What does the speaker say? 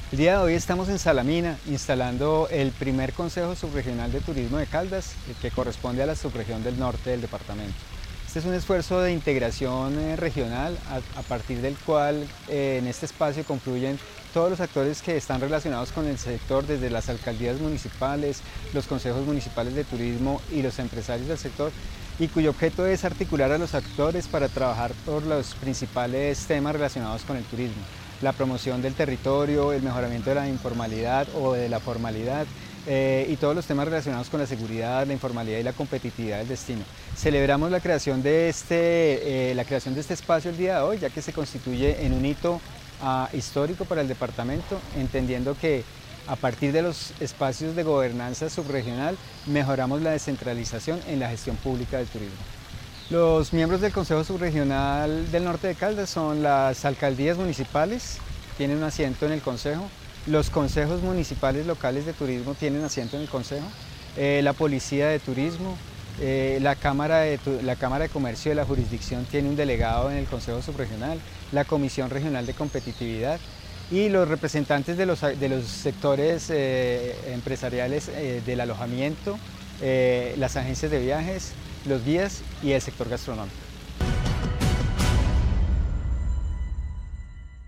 El día de hoy estamos en Salamina instalando el primer Consejo Subregional de Turismo de Caldas, que corresponde a la subregión del norte del departamento. Este es un esfuerzo de integración regional a partir del cual en este espacio confluyen todos los actores que están relacionados con el sector, desde las alcaldías municipales, los consejos municipales de turismo y los empresarios del sector, y cuyo objeto es articular a los actores para trabajar por los principales temas relacionados con el turismo: la promoción del territorio, el mejoramiento de la informalidad o de la formalidad, y todos los temas relacionados con la seguridad, la informalidad y la competitividad del destino. Celebramos la creación de este espacio el día de hoy, ya que se constituye en un hito histórico para el departamento, entendiendo que a partir de los espacios de gobernanza subregional mejoramos la descentralización en la gestión pública del turismo. Los miembros del Consejo Subregional del Norte de Caldas son las alcaldías municipales, tienen un asiento en el Consejo; los consejos municipales locales de turismo tienen asiento en el Consejo; la Policía de Turismo, la Cámara de Comercio de la jurisdicción tiene un delegado en el Consejo Subregional; la Comisión Regional de Competitividad, y los representantes de los sectores empresariales del alojamiento, las agencias de viajes, los guías y el sector gastronómico.